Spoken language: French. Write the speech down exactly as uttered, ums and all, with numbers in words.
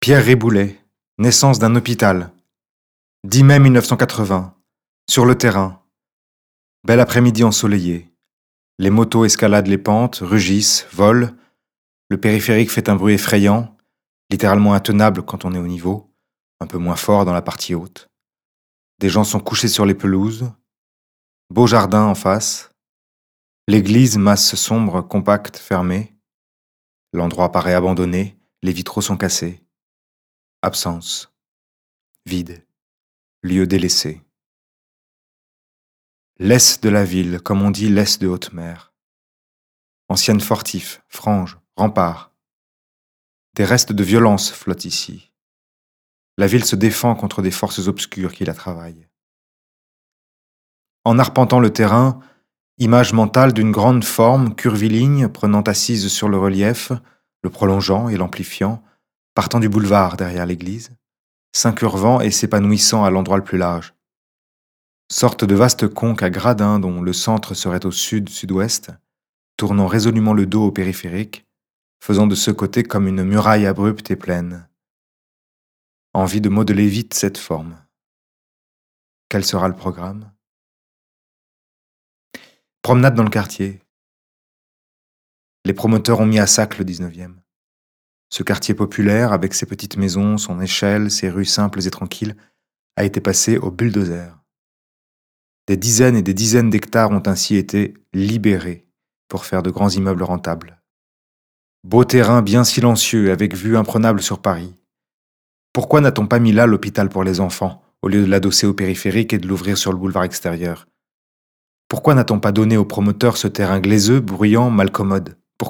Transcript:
Pierre Riboulet, naissance d'un hôpital. dix mai mille neuf cent quatre-vingts. Sur le terrain. Bel après-midi ensoleillé. Les motos escaladent les pentes, rugissent, volent. Le périphérique fait un bruit effrayant, littéralement intenable quand on est au niveau, un peu moins fort dans la partie haute. Des gens sont couchés sur les pelouses. Beau jardin en face. L'église, masse sombre, compacte, fermée. L'endroit paraît abandonné, les vitraux sont cassés. Absence. Vide. Lieu délaissé. Laisse de la ville, comme on dit laisse de haute mer. Ancienne fortif, frange, rempart. Des restes de violence flottent ici. La ville se défend contre des forces obscures qui la travaillent. En arpentant le terrain, image mentale d'une grande forme curviligne prenant assise sur le relief, le prolongeant et l'amplifiant, partant du boulevard derrière l'église, s'incurvant et s'épanouissant à l'endroit le plus large. Sorte de vaste conque à gradins dont le centre serait au sud-sud-ouest, tournant résolument le dos au périphérique, faisant de ce côté comme une muraille abrupte et pleine. Envie de modeler vite cette forme. Quel sera le programme ? Promenade dans le quartier. Les promoteurs ont mis à sac le dix-neuvième. Ce quartier populaire, avec ses petites maisons, son échelle, ses rues simples et tranquilles, a été passé au bulldozer. Des dizaines et des dizaines d'hectares ont ainsi été libérés pour faire de grands immeubles rentables. Beau terrain bien silencieux, avec vue imprenable sur Paris. Pourquoi n'a-t-on pas mis là l'hôpital pour les enfants, au lieu de l'adosser au périphérique et de l'ouvrir sur le boulevard extérieur ? Pourquoi n'a-t-on pas donné aux promoteurs ce terrain glaiseux, bruyant, malcommode ? Pourquoi ?